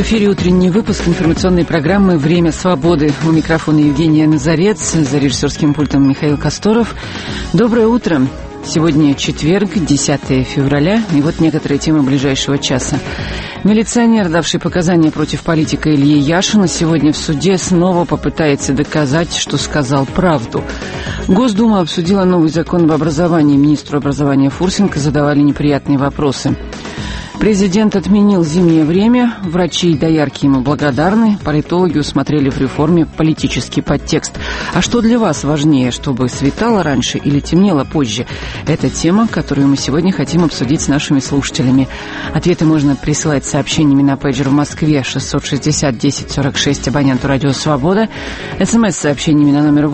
эфире утренний выпуск информационной программы «Время свободы». У микрофона Евгения Назарец, за режиссерским пультом Михаил Косторов. Доброе утро. Сегодня четверг, 10 февраля, и вот некоторые темы ближайшего часа. Милиционер, давший показания против политика Ильи Яшина, сегодня в суде снова попытается доказать, что сказал правду. Госдума обсудила новый закон об образовании. Министру образования Фурсенко задавали неприятные вопросы. Президент отменил зимнее время, врачи и доярки ему благодарны, политологи усмотрели в реформе политический подтекст. А что для вас важнее, чтобы светало раньше или темнело позже? Это тема, которую мы сегодня хотим обсудить с нашими слушателями. Ответы можно присылать сообщениями на пейджер в Москве 660-1046 абоненту «Радио Свобода», СМС-сообщениями на номер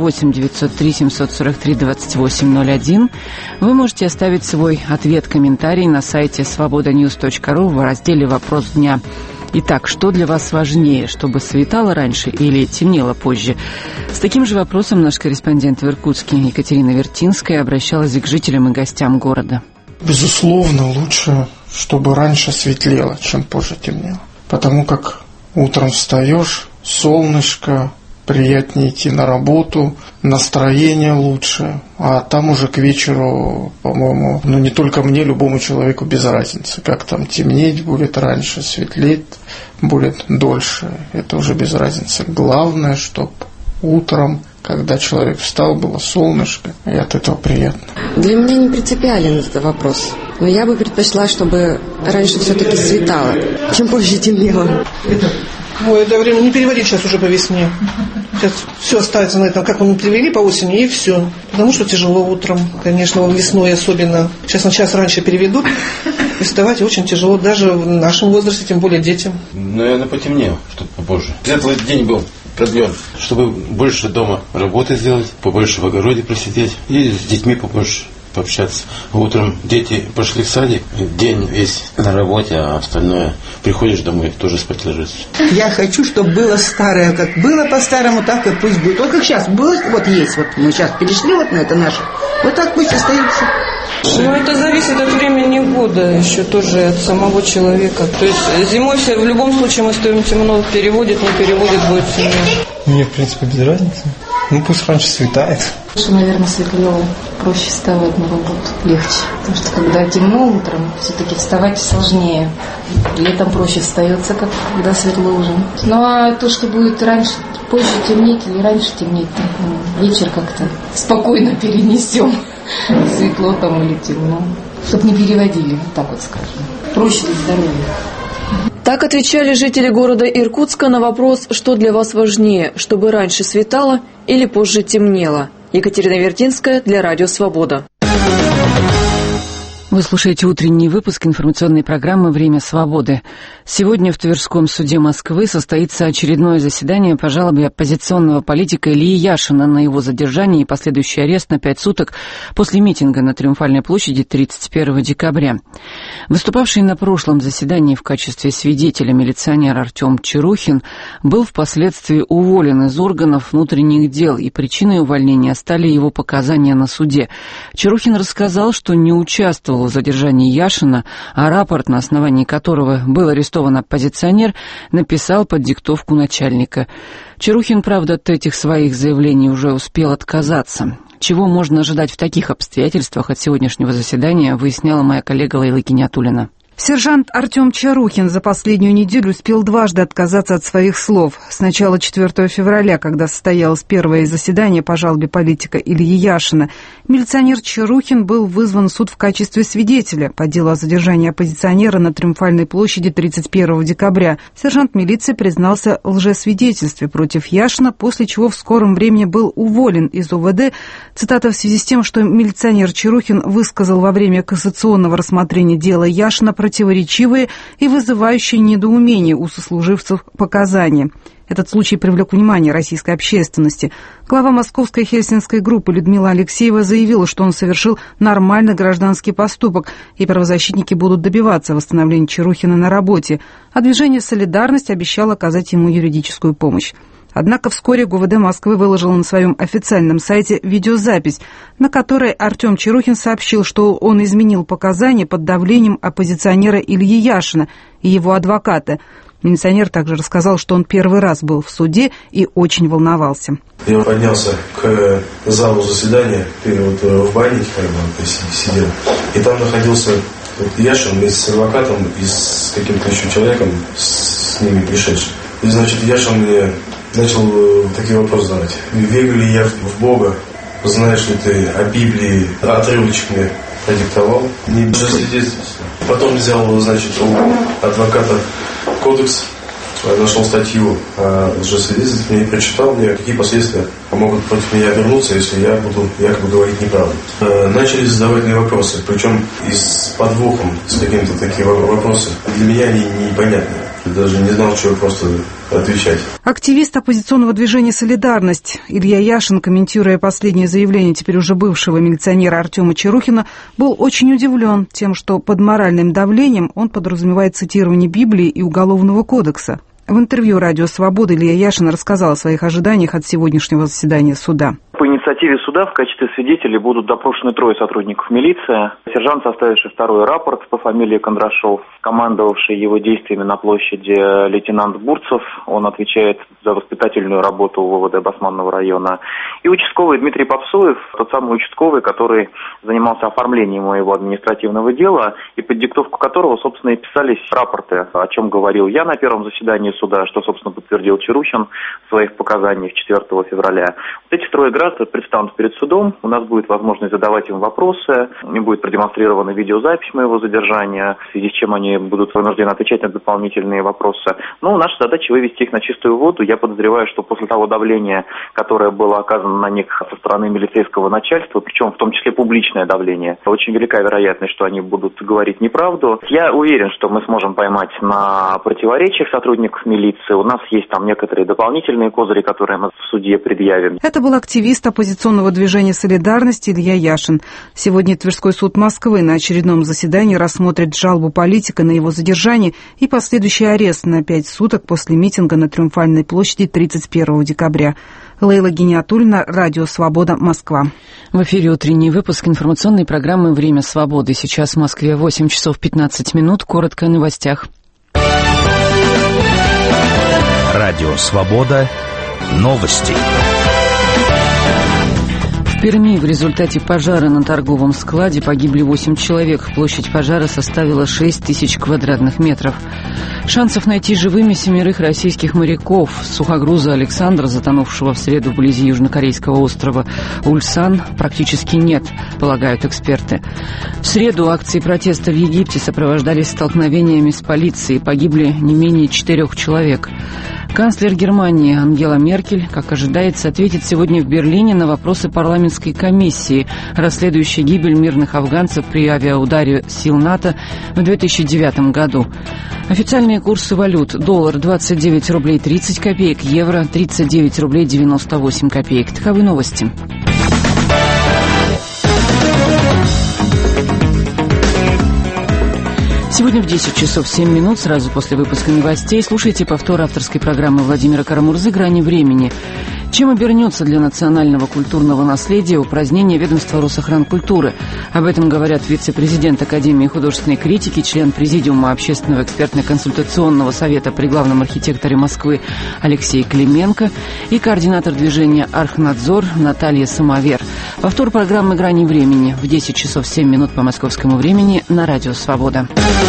8-903-743-28-01. Вы можете оставить свой ответ-комментарий на сайте свободаnews.ру в разделе «Вопрос дня». Итак, что для вас важнее, чтобы светало раньше или темнело позже? С таким же вопросом наш корреспондент в Иркутске Екатерина Вертинская обращалась к жителям и гостям города. Безусловно, лучше, чтобы раньше светлело, чем позже темнело. Потому как утром встаешь, солнышко, приятнее идти на работу, настроение лучше, а там уже к вечеру, по-моему, не только мне, любому человеку без разницы, как там темнеть будет раньше, светлеть будет дольше, это уже без разницы. Главное, чтобы утром, когда человек встал, было солнышко, и от этого приятно. Для меня не принципиален этот вопрос, но я бы предпочла, чтобы раньше все-таки светало, чем позже темнело. Ой, это время не переводить сейчас уже по весне. Сейчас все останется на этом, как мы перевели по осени, и все. Потому что тяжело утром, конечно, весной особенно. Сейчас на час раньше переведут, и вставать очень тяжело, даже в нашем возрасте, тем более детям. Наверное, потемнело, чтобы попозже. Светлый день был продлен, чтобы больше дома работы сделать, побольше в огороде просидеть и с детьми побольше пообщаться. Утром дети пошли в садик, день весь на работе, а остальное приходишь домой, тоже спать ложишься. Я хочу, чтобы было старое, как было по-старому, так и пусть будет. Вот как сейчас было, вот есть, вот мы сейчас перешли вот на это наше, вот так пусть остается. Ну, это зависит от времени года, еще тоже от самого человека. То есть зимой все, в любом случае мы стоим темно, переводит, не переводит, будет темно. Мне, в принципе, без разницы. Пусть раньше светает. Наверное, светлее, проще вставать на работу, легче. Потому что когда темно утром, все-таки вставать сложнее. Летом проще встается, когда светло уже. Ну а то, что будет раньше, позже темнеть или раньше темнеть, вечер как-то спокойно перенесем. Светло там или темно. Чтоб не переводили, вот так вот скажем. Проще для здоровья. Так отвечали жители города Иркутска на вопрос, что для вас важнее, чтобы раньше светало или позже темнело. Екатерина Вертинская для Радио Свобода. Вы слушаете утренний выпуск информационной программы «Время свободы». Сегодня в Тверском суде Москвы состоится очередное заседание по жалобе оппозиционного политика Ильи Яшина на его задержание и последующий арест на 5 суток после митинга на Триумфальной площади 31 декабря. Выступавший на прошлом заседании в качестве свидетеля милиционер Артем Чарухин был впоследствии уволен из органов внутренних дел, и причиной увольнения стали его показания на суде. Чарухин рассказал, что не участвовал в задержании Яшина, а рапорт, на основании которого был арестован оппозиционер, написал под диктовку начальника. Чарухин, правда, от этих своих заявлений уже успел отказаться. Чего можно ожидать в таких обстоятельствах от сегодняшнего заседания, выясняла моя коллега Лейла Кинятуллина. Сержант Артем Чарухин за последнюю неделю успел дважды отказаться от своих слов. Сначала 4 февраля, когда состоялось первое заседание по жалобе политика Ильи Яшина, милиционер Чарухин был вызван в суд в качестве свидетеля по делу о задержании оппозиционера на Триумфальной площади 31 декабря. Сержант милиции признался в лжесвидетельстве против Яшина, после чего в скором времени был уволен из УВД. Цитата: в связи с тем, что милиционер Чарухин высказал во время кассационного рассмотрения дела Яшина противоречивые и вызывающие недоумение у сослуживцев показания. Этот случай привлек внимание российской общественности. Глава московской хельсинской группы Людмила Алексеева заявила, что он совершил нормальный гражданский поступок, и правозащитники будут добиваться восстановления Чарухина на работе, а движение «Солидарность» обещало оказать ему юридическую помощь. Однако вскоре ГУВД Москвы выложил на своем официальном сайте видеозапись, на которой Артем Чарухин сообщил, что он изменил показания под давлением оппозиционера Ильи Яшина и его адвоката. Милиционер также рассказал, что он первый раз был в суде и очень волновался. Я поднялся к залу заседания, в баннике сидел, и там находился Яшин с адвокатом и с каким-то еще человеком, с ними пришедшим. И, значит, Яшин мне начал такие вопросы задавать. Верю ли я в Бога? Знаешь ли ты о Библии? Отрывочек мне продиктовал. Не свидетельство. Потом взял, значит, у адвоката кодекс, нашел статью о лжесвидетельстве и прочитал мне, какие последствия могут против меня обернуться, если я буду якобы говорить неправду. Начали задавать мне вопросы, причем и с подвохом, с какими-то такими вопросами. Для меня они непонятны. Я даже не знал, что просто отвечать. Активист оппозиционного движения «Солидарность» Илья Яшин, комментируя последнее заявление теперь уже бывшего милиционера Артема Чарухина, был очень удивлен тем, что под моральным давлением он подразумевает цитирование Библии и Уголовного кодекса. В интервью «Радио Свобода» Илья Яшин рассказал о своих ожиданиях от сегодняшнего заседания суда. По инициативе суда в качестве свидетелей будут допрошены 3 сотрудников милиции. Сержант, составивший второй рапорт по фамилии Кондрашов, командовавший его действиями на площади лейтенант Бурцев, он отвечает за воспитательную работу ВВД Басманного района, и участковый Дмитрий Попсуев, тот самый участковый, который занимался оформлением моего административного дела, и под диктовку которого, собственно, и писались рапорты, о чем говорил я на первом заседании суда, что, собственно, подтвердил Чарухин в своих показаниях 4 февраля. Вот эти 3 граждан предстанут перед судом, у нас будет возможность задавать им вопросы, им будет продемонстрирована видеозапись моего задержания, в связи с чем они будут вынуждены отвечать на дополнительные вопросы. Но наша задача вывести их на чистую воду. Я подозреваю, что после того давления, которое было оказано на них со стороны милицейского начальства, причем в том числе публичное давление, очень велика вероятность, что они будут говорить неправду. Я уверен, что мы сможем поймать на противоречиях сотрудников милиции. У нас есть там некоторые дополнительные козыри, которые мы в суде предъявим. Это был активист оппозиционного движения «Солидарность» Илья Яшин. Сегодня Тверской суд Москвы на очередном заседании рассмотрит жалобу политика на его задержание и последующий арест на 5 суток после митинга на Триумфальной площади 31 декабря. Лейла Гиниатуллина, Радио Свобода, Москва. В эфире утренний выпуск информационной программы «Время свободы». Сейчас в Москве 8 часов 15 минут. Коротко о новостях. Радио Свобода. Новости. В Перми в результате пожара на торговом складе погибли 8 человек. Площадь пожара составила 6 тысяч квадратных метров. Шансов найти живыми 7 российских моряков с сухогруза «Александр», затонувшего в среду вблизи южнокорейского острова Ульсан, практически нет, полагают эксперты. В среду акции протеста в Египте сопровождались столкновениями с полицией. Погибли не менее 4 человек. Канцлер Германии Ангела Меркель, как ожидается, ответит сегодня в Берлине на вопросы парламентской комиссии, расследующей гибель мирных афганцев при авиаударе сил НАТО в 2009 году. Официальные курсы валют: доллар 29 рублей 30 копеек, евро 39 рублей 98 копеек. Таковы новости. Сегодня в 10 часов 7 минут, сразу после выпуска новостей, слушайте повтор авторской программы Владимира Карамурзы «Грани времени». Чем обернется для национального культурного наследия упразднение ведомства Росохранкультуры? Об этом говорят вице-президент Академии художественной критики, член Президиума Общественного экспертно-консультационного совета при главном архитекторе Москвы Алексей Клименко и координатор движения «Архнадзор» Наталья Самовер. Повтор программы «Грани времени» в 10 часов 7 минут по московскому времени на Радио Свобода.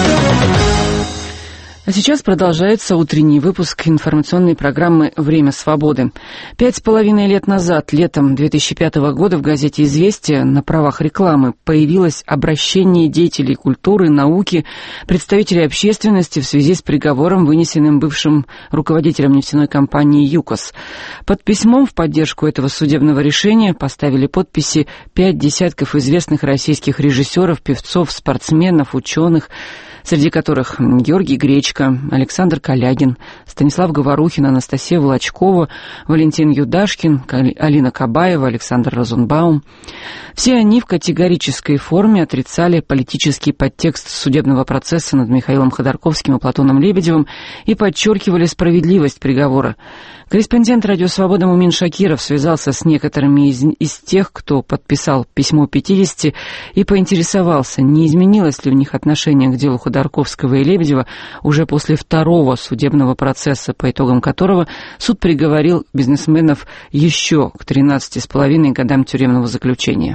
А сейчас продолжается утренний выпуск информационной программы «Время свободы». 5,5 лет назад, летом 2005 года, в газете «Известия» на правах рекламы появилось обращение деятелей культуры, науки, представителей общественности в связи с приговором, вынесенным бывшим руководителем нефтяной компании «ЮКОС». Под письмом в поддержку этого судебного решения поставили подписи 5 десятков известных российских режиссеров, певцов, спортсменов, ученых, среди которых Георгий Гречко, Александр Калягин, Станислав Говорухин, Анастасия Волочкова, Валентин Юдашкин, Алина Кабаева, Александр Розенбаум. Все они в категорической форме отрицали политический подтекст судебного процесса над Михаилом Ходорковским и Платоном Лебедевым и подчеркивали справедливость приговора. Корреспондент «Радио Свобода» Мумин Шакиров связался с некоторыми из тех, кто подписал письмо 50, и поинтересовался, не изменилось ли у них отношение к делу Ходорковского Ходорковского и Лебедева уже после второго судебного процесса, по итогам которого суд приговорил бизнесменов еще к 13,5 годам тюремного заключения.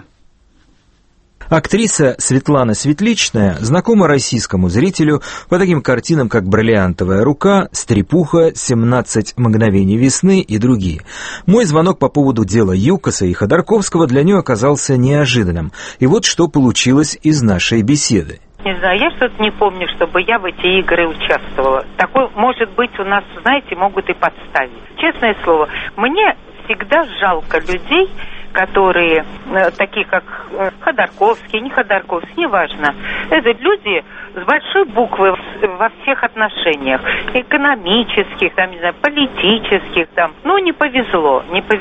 Актриса Светлана Светличная знакома российскому зрителю по таким картинам, как «Бриллиантовая рука», «Стрепуха», «17 мгновений весны» и другие. Мой звонок по поводу дела Юкоса и Ходорковского для нее оказался неожиданным. И вот что получилось из нашей беседы. Не знаю, я что-то не помню, чтобы я в эти игры участвовала. Такое, может быть, у нас, знаете, могут и подставить. Честное слово, мне всегда жалко людей, которые, такие как Ходорковский, не Ходорковский, неважно. Это люди с большой буквы во всех отношениях. Экономических, там, не знаю, политических, там. Ну, не повезло.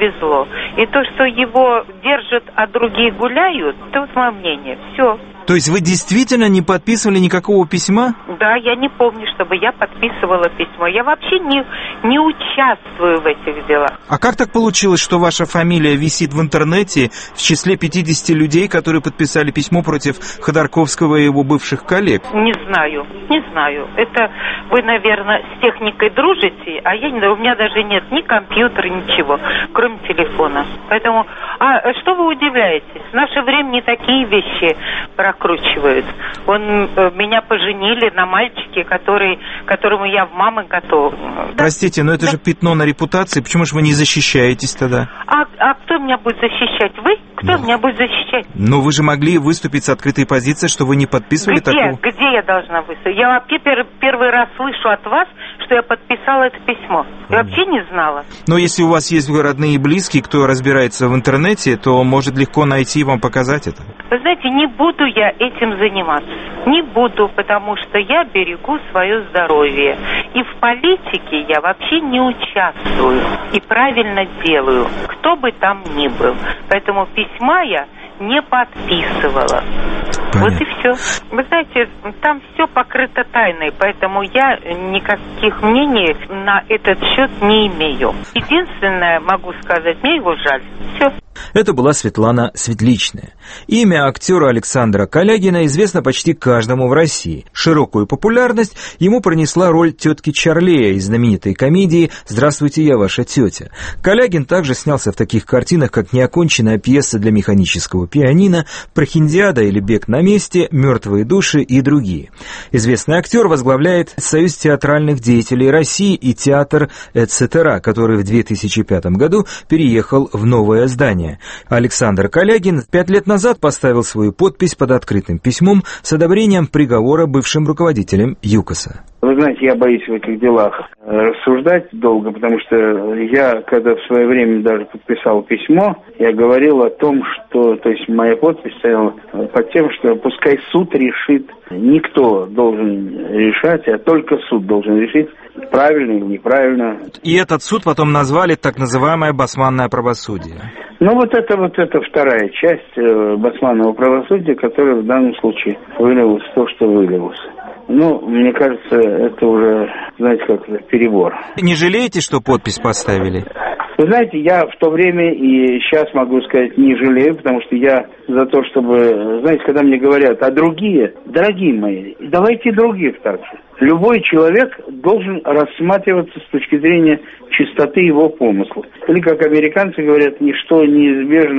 И то, что его держат, а другие гуляют, это вот мое мнение. Все. То есть вы действительно не подписывали никакого письма? Да, я не помню, чтобы я подписывала письмо. Я вообще не участвую в этих делах. А как так получилось, что ваша фамилия висит в интернете в числе 50 людей, которые подписали письмо против Ходорковского и его бывших коллег? Не знаю. Это вы, наверное, с техникой дружите, а я не знаю, у меня даже нет ни компьютера, ничего, кроме телефона. Поэтому, что вы удивляетесь? В наше время не такие вещи прокручивают. Меня поженили на мальчике, которому я в мамы готова. Простите, но это же пятно на репутации. Почему же вы не защищаетесь тогда? А кто меня будет защищать? Вы? Кто меня будет защищать? Ну, вы же могли выступить с открытой позицией, что вы не подписывали такого. Где я должна выступить? Я вообще первый раз слышу от вас, что я подписала это письмо. Я вообще не знала. Но если у вас есть родные и близкие, кто разбирается в интернете, то может легко найти и вам показать это. Вы знаете, не буду я этим заниматься. Не буду, потому что я берегу свое здоровье. И в политике я вообще не участвую. И правильно делаю, кто бы там ни был. Поэтому письма я не подписывала. Понятно. Вот и все. Вы знаете, там все покрыто тайной, поэтому я никаких мнений на этот счет не имею. Единственное, могу сказать, мне его жаль. Все. Это была Светлана Светличная. Имя актера Александра Калягина известно почти каждому в России. Широкую популярность ему пронесла роль тетки Чарлея из знаменитой комедии «Здравствуйте, я ваша тетя». Калягин также снялся в таких картинах, как «Неоконченная пьеса для механического пианино», «Прохиндиада» или «Бег на месте», «Мертвые души» и другие. Известный актер возглавляет Союз театральных деятелей России и театр «Эцетера», который в 2005 году переехал в новое здание. Александр Калягин 5 лет назад поставил свою подпись под открытым письмом с одобрением приговора бывшим руководителям ЮКОСа. Вы знаете, я боюсь в этих делах рассуждать долго, потому что я, когда в свое время даже подписал письмо, я говорил о том, что, то есть моя подпись стояла под тем, что пускай суд решит, никто должен решать, а только суд должен решить, правильно или неправильно. И этот суд потом назвали так называемое басманное правосудие. Ну, вот это вторая часть басманного правосудия, которая в данном случае вылилась в то, что вылилось. Ну, мне кажется, это уже, знаете, как перебор. Не жалеете, что подпись поставили? Вы знаете, я в то время и сейчас могу сказать, не жалею, потому что я за то, чтобы, знаете, когда мне говорят, а другие, дорогие мои, давайте других также. Любой человек должен рассматриваться с точки зрения чистоты его помысла. Или, как американцы говорят, ничто неизбежно,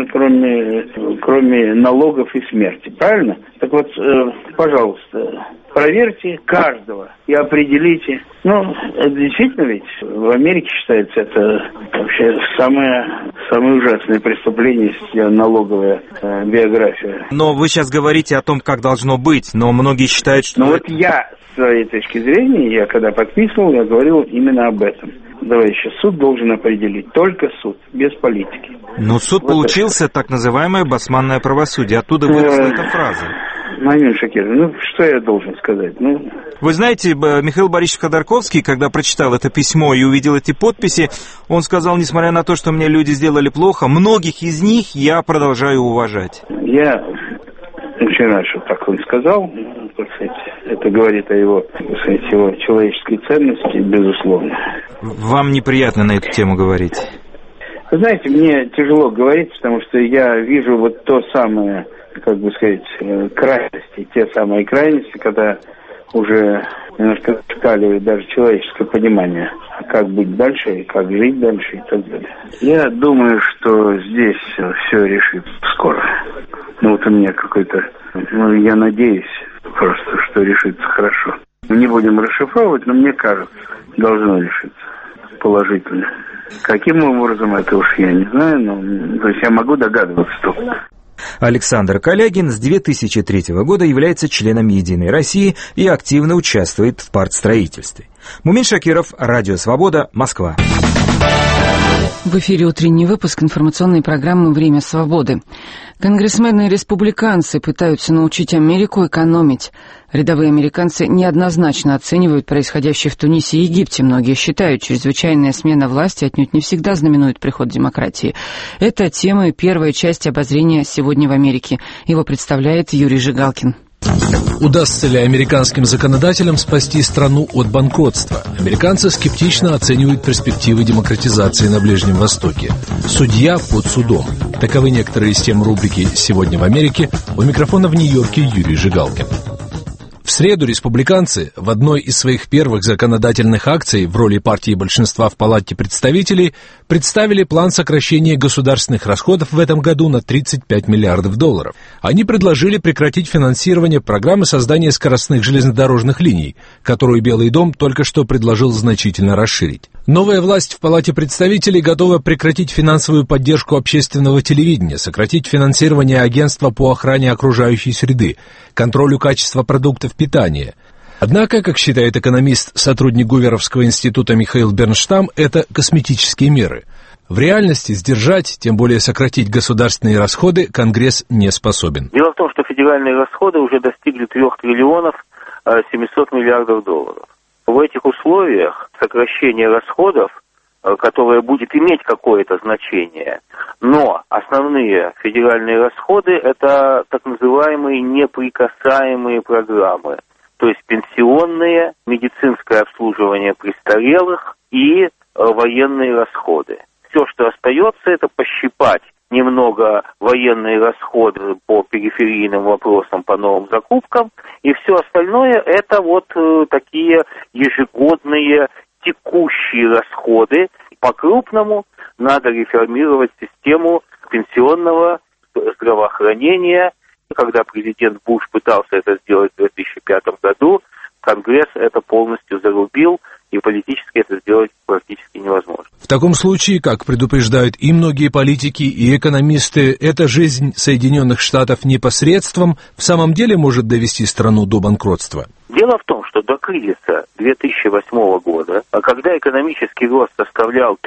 кроме налогов и смерти. Правильно? Так вот, пожалуйста, проверьте каждого и определите. Ну, это действительно ведь в Америке считается это вообще самое ужасное преступление, налоговая биография. Но вы сейчас говорите о том, как должно быть, но многие считают, что... Ну вот я, с своей точки зрения, я когда подписывал, я говорил именно об этом. Товарищи, суд должен определить, только суд, без политики. Но суд вот получился это. Так называемое басманное правосудие, оттуда выросла эта фраза. Мамин Шакирович, что я должен сказать? Вы знаете, Михаил Борисович Ходорковский, когда прочитал это письмо и увидел эти подписи, он сказал, несмотря на то, что мне люди сделали плохо, многих из них я продолжаю уважать. Я очень рад, что так он сказал. Так сказать, это говорит о его, так сказать, его человеческой ценности, безусловно. Вам неприятно на эту тему говорить? Вы знаете, мне тяжело говорить, потому что я вижу вот то самое, как бы сказать, крайности, те самые крайности, когда уже немножко шкаливает даже человеческое понимание, как быть дальше, и как жить дальше и так далее. Я думаю, что здесь все решится скоро. Ну вот у меня какой-то, я надеюсь просто, что решится хорошо. Мы не будем расшифровывать, но мне кажется, должно решиться положительно. Каким образом, это уж я не знаю, но то есть я могу догадываться только. Александр Калягин с 2003 года является членом «Единой России» и активно участвует в партстроительстве. Мумин Шакиров, Радио Свобода, Москва. В эфире утренний выпуск информационной программы «Время свободы». Конгрессмены-республиканцы пытаются научить Америку экономить. Рядовые американцы неоднозначно оценивают происходящее в Тунисе и Египте. Многие считают, чрезвычайная смена власти отнюдь не всегда знаменует приход демократии. Это тема и первая часть обозрения «Сегодня в Америке». Его представляет Юрий Жигалкин. Удастся ли американским законодателям спасти страну от банкротства? Американцы скептично оценивают перспективы демократизации на Ближнем Востоке. Судья под судом. Таковы некоторые из тем рубрики «Сегодня в Америке». У микрофона в Нью-Йорке Юрий Жигалкин. В среду республиканцы в одной из своих первых законодательных акций в роли партии большинства в Палате представителей представили план сокращения государственных расходов в этом году на $35 миллиардов. Они предложили прекратить финансирование программы создания скоростных железнодорожных линий, которую Белый дом только что предложил значительно расширить. Новая власть в Палате представителей готова прекратить финансовую поддержку общественного телевидения, сократить финансирование агентства по охране окружающей среды, контролю качества продуктов питания. Однако, как считает экономист, сотрудник Гуверовского института Михаил Бернштам, это косметические меры. В реальности сдержать, тем более сократить государственные расходы, Конгресс не способен. Дело в том, что федеральные расходы уже достигли 3 триллионов 700 миллиардов долларов. В этих условиях сокращение расходов, которое будет иметь какое-то значение, но основные федеральные расходы – это так называемые неприкасаемые программы, то есть пенсионные, медицинское обслуживание престарелых и военные расходы. Все, что остается, это пощипать немного военные расходы по периферийным вопросам, по новым закупкам, и все остальное это вот такие ежегодные текущие расходы. По-крупному надо реформировать систему пенсионного здравоохранения. Когда президент Буш пытался это сделать в 2005 году, Конгресс это полностью зарубил, и политически это сделать практически невозможно. В таком случае, как предупреждают и многие политики, и экономисты, эта жизнь Соединенных Штатов непосредством в самом деле может довести страну до банкротства. Дело в том, что до кризиса 2008 года, когда экономический рост составлял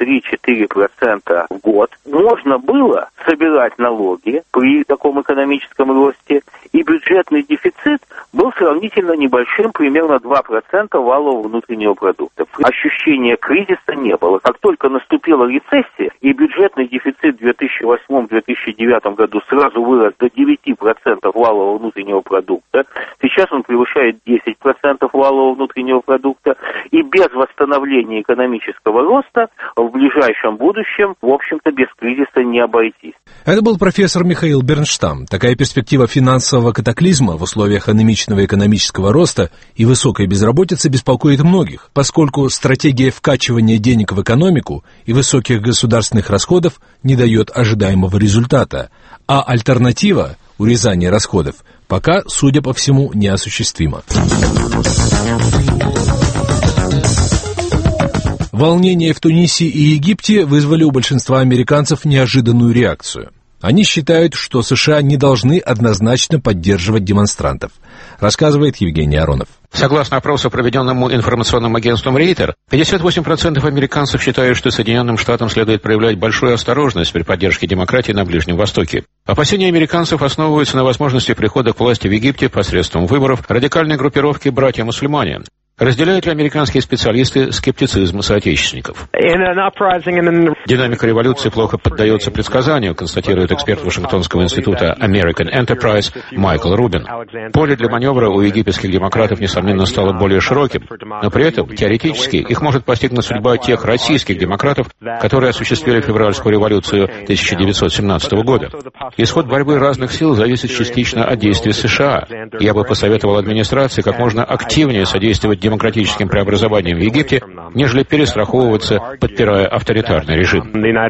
3-4% в год, можно было собирать налоги при таком экономическом росте, и бюджетный дефицит был сравнительно небольшим, примерно 2% валового внутреннего продукта. Ощущения кризиса не было. Как только наступила рецессия, и бюджетный дефицит в 2008-2009 году сразу вырос до 9% валового внутреннего продукта, сейчас он превышает 10% валового внутреннего продукта, и без восстановления экономического роста в ближайшем будущем, в общем-то, без кризиса не обойтись. Это был профессор Михаил Бернштам. Такая перспектива финансового катаклизма в условиях анемичного экономического роста и высокой безработицы беспокоит многих, поскольку стратегия вкачивания денег в экономику и высоких государственных расходов не дает ожидаемого результата, а альтернатива – урезание расходов – пока, судя по всему, неосуществимо. Волнения в Тунисе и Египте вызвали у большинства американцев неожиданную реакцию. Они считают, что США не должны однозначно поддерживать демонстрантов, рассказывает Евгений Аронов. Согласно опросу, проведенному информационным агентством Рейтер, 58% американцев считают, что Соединенным Штатам следует проявлять большую осторожность при поддержке демократии на Ближнем Востоке. Опасения американцев основываются на возможности прихода к власти в Египте посредством выборов радикальной группировки «Братья-мусульмане». Разделяют ли американские специалисты скептицизм соотечественников? Динамика революции плохо поддается предсказанию, констатирует эксперт Вашингтонского института American Enterprise Майкл Рубин. Поле для маневра у египетских демократов, несомненно, стало более широким, но при этом, теоретически, их может постигнуть судьба тех российских демократов, которые осуществили февральскую революцию 1917 года. Исход борьбы разных сил зависит частично от действий США. Я бы посоветовал администрации как можно активнее содействовать демократическим преобразованиям в Египте, нежели перестраховываться, подпирая авторитарный режим.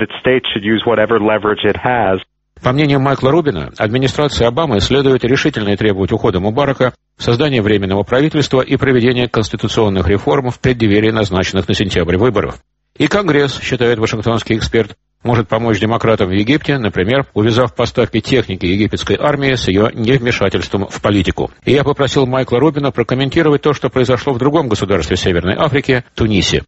По мнению Майкла Рубина, администрации Обамы следует решительно требовать ухода Мубарака, создания временного правительства и проведения конституционных реформ в преддверии назначенных на сентябрь выборов. И Конгресс, считает вашингтонский эксперт, может помочь демократам в Египте, например, увязав поставки техники египетской армии с ее невмешательством в политику. И я попросил Майкла Рубина прокомментировать то, что произошло в другом государстве Северной Африки, Тунисе.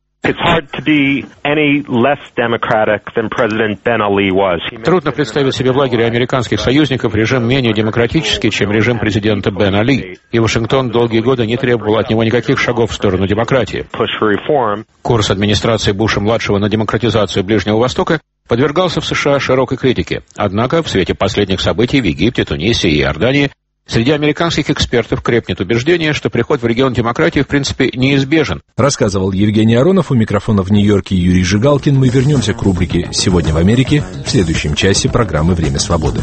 Трудно представить себе в лагере американских союзников режим менее демократический, чем режим президента Бен Али. И Вашингтон долгие годы не требовал от него никаких шагов в сторону демократии. Курс администрации Буша-младшего на демократизацию Ближнего Востока подвергался в США широкой критике. Однако в свете последних событий в Египте, Тунисе и Иордании среди американских экспертов крепнет убеждение, что приход в регион демократии в принципе неизбежен. Рассказывал Евгений Аронов, у микрофона в Нью-Йорке Юрий Жигалкин. Мы вернемся к рубрике «Сегодня в Америке» в следующем часе программы «Время свободы».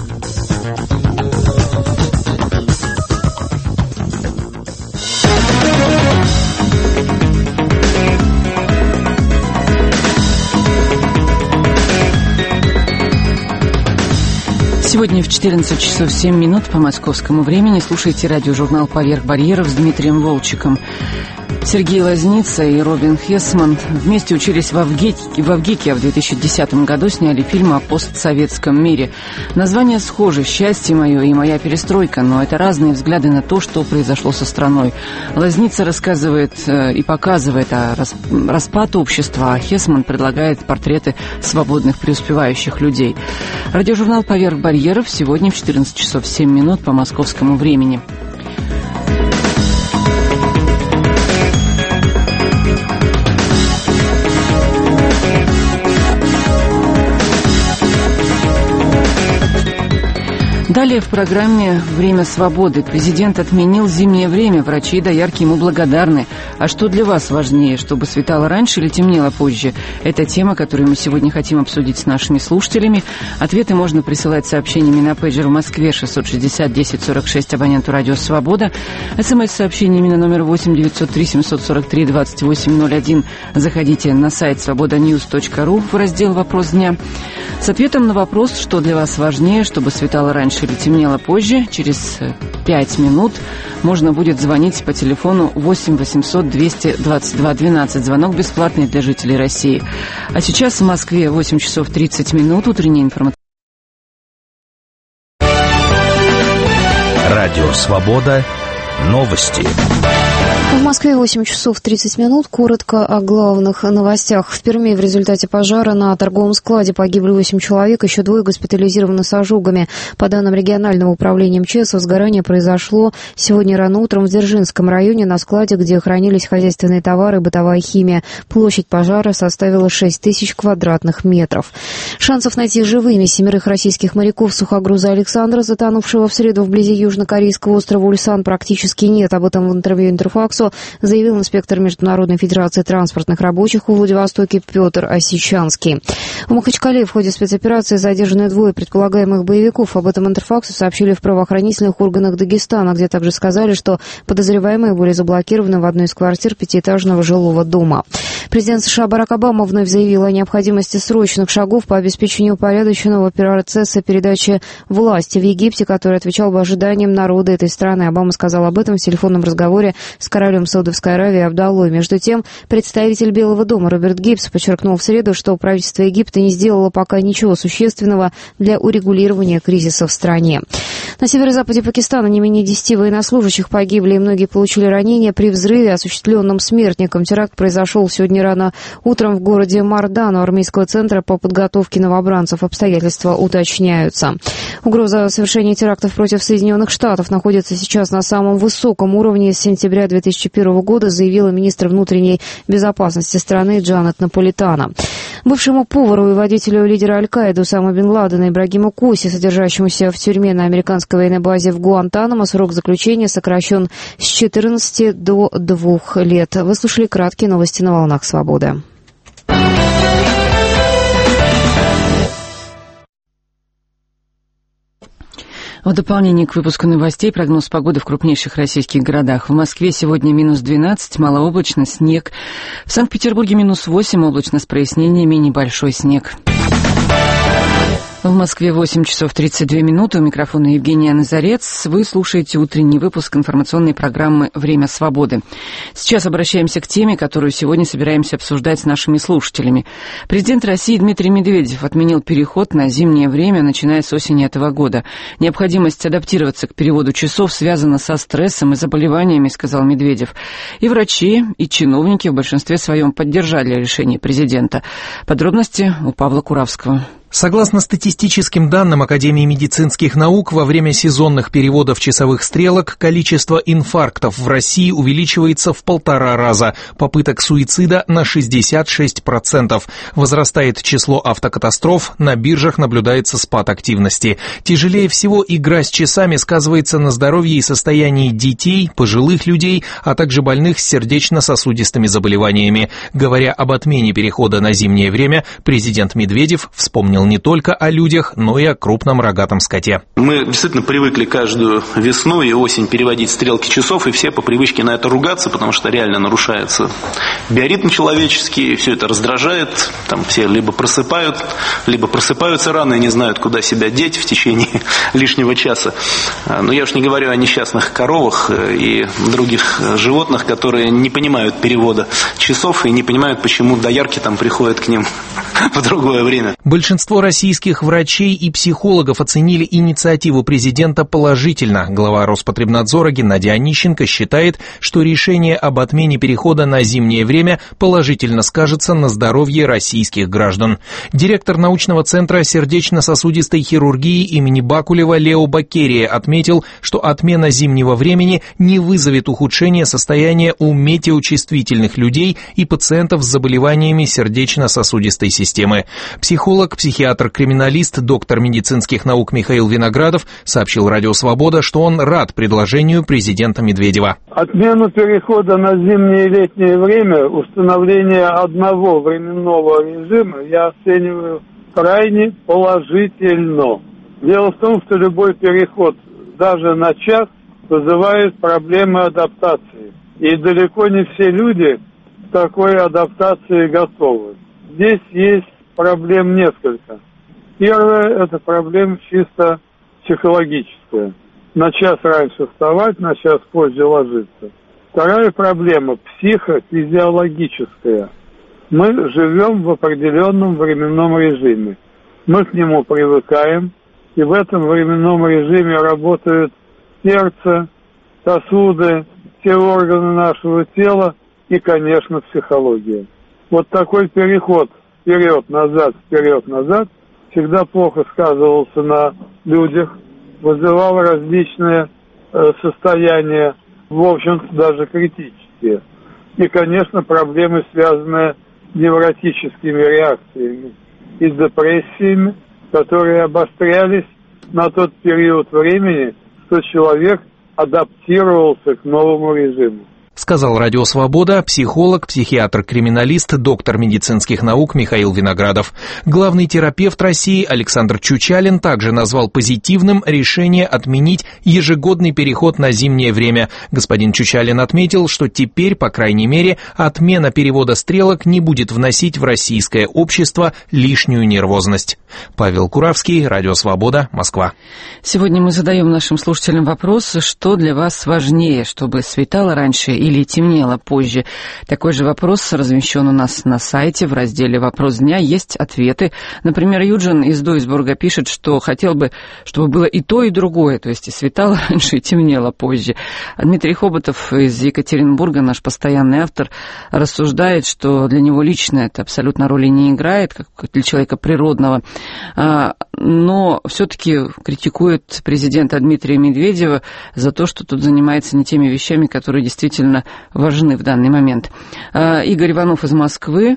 Сегодня в 14 часов 7 минут по московскому времени слушайте радиожурнал «Поверх барьеров» с Дмитрием Волчиком. Сергей Лазница и Робин Хессман вместе учились в Авгике, а в 2010 году сняли фильм о постсоветском мире. Названия схожи: «Счастье мое» и «Моя перестройка», но это разные взгляды на то, что произошло со страной. Лазница рассказывает и показывает о распад общества, а Хессман предлагает портреты свободных преуспевающих людей. Радиожурнал «Поверх барьеров» сегодня в 14 часов 7 минут по московскому времени. Далее в программе «Время свободы». Президент отменил зимнее время. Врачи и доярки ему благодарны. А что для вас важнее, чтобы светало раньше или темнело позже? Это тема, которую мы сегодня хотим обсудить с нашими слушателями. Ответы можно присылать сообщениями на пейджер в Москве 660-1046 абоненту «Радио Свобода». СМС-сообщениями на номер 8-903-743-2801. Заходите на сайт свобоdanews.ru в раздел «Вопрос дня». С ответом на вопрос, что для вас важнее, чтобы светало раньше или темнело позже, через 5 минут можно будет звонить по телефону 8 800 222 12. Звонок бесплатный для жителей России. А сейчас в Москве 8 часов 30 минут. Утренняя информация. Радио «Свобода». Новости. В Москве 8 часов 30 минут. Коротко о главных новостях. В Перми в результате пожара на торговом складе погибли 8 человек, еще 2 госпитализированы с ожогами. По данным регионального управления МЧС, возгорание произошло сегодня рано утром в Дзержинском районе на складе, где хранились хозяйственные товары и бытовая химия. Площадь пожара составила 6 тысяч квадратных метров. Шансов найти живыми 7 российских моряков сухогруза «Александра», затонувшего в среду вблизи южнокорейского острова Ульсан, практически нет. Об этом в интервью «Интерфаксу» заявил инспектор Международной федерации транспортных рабочих в Владивостоке Петр Осичанский. В Махачкале в ходе спецоперации задержаны 2 предполагаемых боевиков. Об этом Интерфаксу сообщили в правоохранительных органах Дагестана, где также сказали, что подозреваемые были заблокированы в одной из квартир 5-этажного жилого дома. Президент США Барак Обама вновь заявил о необходимости срочных шагов по обеспечению упорядоченного процесса передачи власти в Египте, который отвечал бы ожиданиям народа этой страны. Обама сказал об этом в телефонном разговоре с королем Саудовской Аравии Абдаллой. Между тем, представитель Белого дома Роберт Гиббс подчеркнул в среду, что правительство Египта не сделало пока ничего существенного для урегулирования кризиса в стране. На северо-западе Пакистана не менее 10 военнослужащих погибли, и многие получили ранения при взрыве, осуществленном смертником. Теракт произошел сегодня рано утром в городе Мардан у армейского центра по подготовке новобранцев. Обстоятельства уточняются. Угроза совершения терактов против Соединенных Штатов находится сейчас на самом высоком уровне с сентября 2001 года, заявила министр внутренней безопасности страны Джанет Наполитано. Бывшему повару и водителю лидера Аль-Каиды Усама бен Ладена Ибрагиму Коси, содержащемуся в тюрьме на американской военной базе в Гуантанамо, срок заключения сокращен с 14 до 2 лет. Вы слушали краткие новости на «Волнах Свободы». В дополнение к выпуску новостей прогноз погоды в крупнейших российских городах. В Москве сегодня минус 12, малооблачно, снег. В Санкт-Петербурге минус 8, облачно с прояснениями, небольшой снег. В Москве 8 часов 32 минуты. У микрофона Евгения Назарец. Вы слушаете утренний выпуск информационной программы «Время свободы». Сейчас обращаемся к теме, которую сегодня собираемся обсуждать с нашими слушателями. Президент России Дмитрий Медведев отменил переход на зимнее время, начиная с осени этого года. Необходимость адаптироваться к переводу часов связана со стрессом и заболеваниями, сказал Медведев. И врачи, и чиновники в большинстве своем поддержали решение президента. Подробности у Павла Куравского. Согласно статистическим данным Академии медицинских наук, во время сезонных переводов часовых стрелок количество инфарктов в России увеличивается в 1,5 раза, попыток суицида на 66%. Возрастает число автокатастроф, на биржах наблюдается спад активности. Тяжелее всего игра с часами сказывается на здоровье и состоянии детей, пожилых людей, а также больных с сердечно-сосудистыми заболеваниями. Говоря об отмене перехода на зимнее время, президент Медведев вспомнил не только о людях, но и о крупном рогатом скоте. Мы действительно привыкли каждую весну и осень переводить стрелки часов, и все по привычке на это ругаться, потому что реально нарушается биоритм человеческий, все это раздражает, там все либо просыпаются рано и не знают, куда себя деть в течение лишнего часа. Но я уж не говорю о несчастных коровах и других животных, которые не понимают перевода часов и не понимают, почему доярки там приходят к ним в другое время. Большинство российских врачей и психологов оценили инициативу президента положительно. Глава Роспотребнадзора Геннадий Онищенко считает, что решение об отмене перехода на зимнее время положительно скажется на здоровье российских граждан. Директор научного центра сердечно-сосудистой хирургии имени Бакулева Лео Бакерия отметил, что отмена зимнего времени не вызовет ухудшения состояния у метеочувствительных людей и пациентов с заболеваниями сердечно-сосудистой системы. Психиатр-криминалист, доктор медицинских наук Михаил Виноградов сообщил Радио Свобода, что он рад предложению президента Медведева. Отмену перехода на зимнее и летнее время, установление одного временного режима я оцениваю крайне положительно. Дело в том, что любой переход даже на час вызывает проблемы адаптации. И далеко не все люди к такой адаптации готовы. Здесь есть проблем несколько. Первая – это проблема чисто психологическая. На час раньше вставать, на час позже ложиться. Вторая проблема – психофизиологическая. Мы живем в определенном временном режиме. Мы к нему привыкаем, и в этом временном режиме работают сердце, сосуды, все органы нашего тела и, конечно, психология. Вот такой переход вперед-назад всегда плохо сказывался на людях, вызывал различные состояния, в общем-то, даже критические. И, конечно, проблемы, связанные с невротическими реакциями и депрессиями, которые обострялись на тот период времени, что человек адаптировался к новому режиму. Сказал Радио Свобода психолог, психиатр-криминалист, доктор медицинских наук Михаил Виноградов. Главный терапевт России Александр Чучалин также назвал позитивным решение отменить ежегодный переход на зимнее время. Господин Чучалин отметил, что теперь, по крайней мере, отмена перевода стрелок не будет вносить в российское общество лишнюю нервозность. Павел Куравский, Радио Свобода, Москва. Сегодня мы задаем нашим слушателям вопрос, что для вас важнее, чтобы светало раньше или или темнело позже? Такой же вопрос размещен у нас на сайте в разделе «Вопрос дня». Есть ответы. Например, Юджин из Дуйсбурга пишет, что хотел бы, чтобы было и то, и другое, то есть и светало раньше, и темнело позже. Дмитрий Хоботов из Екатеринбурга, наш постоянный автор, рассуждает, что для него лично это абсолютно роли не играет, как для человека природного, но все-таки критикует президента Дмитрия Медведева за то, что тут занимается не теми вещами, которые действительно важны в данный момент. Игорь Иванов из Москвы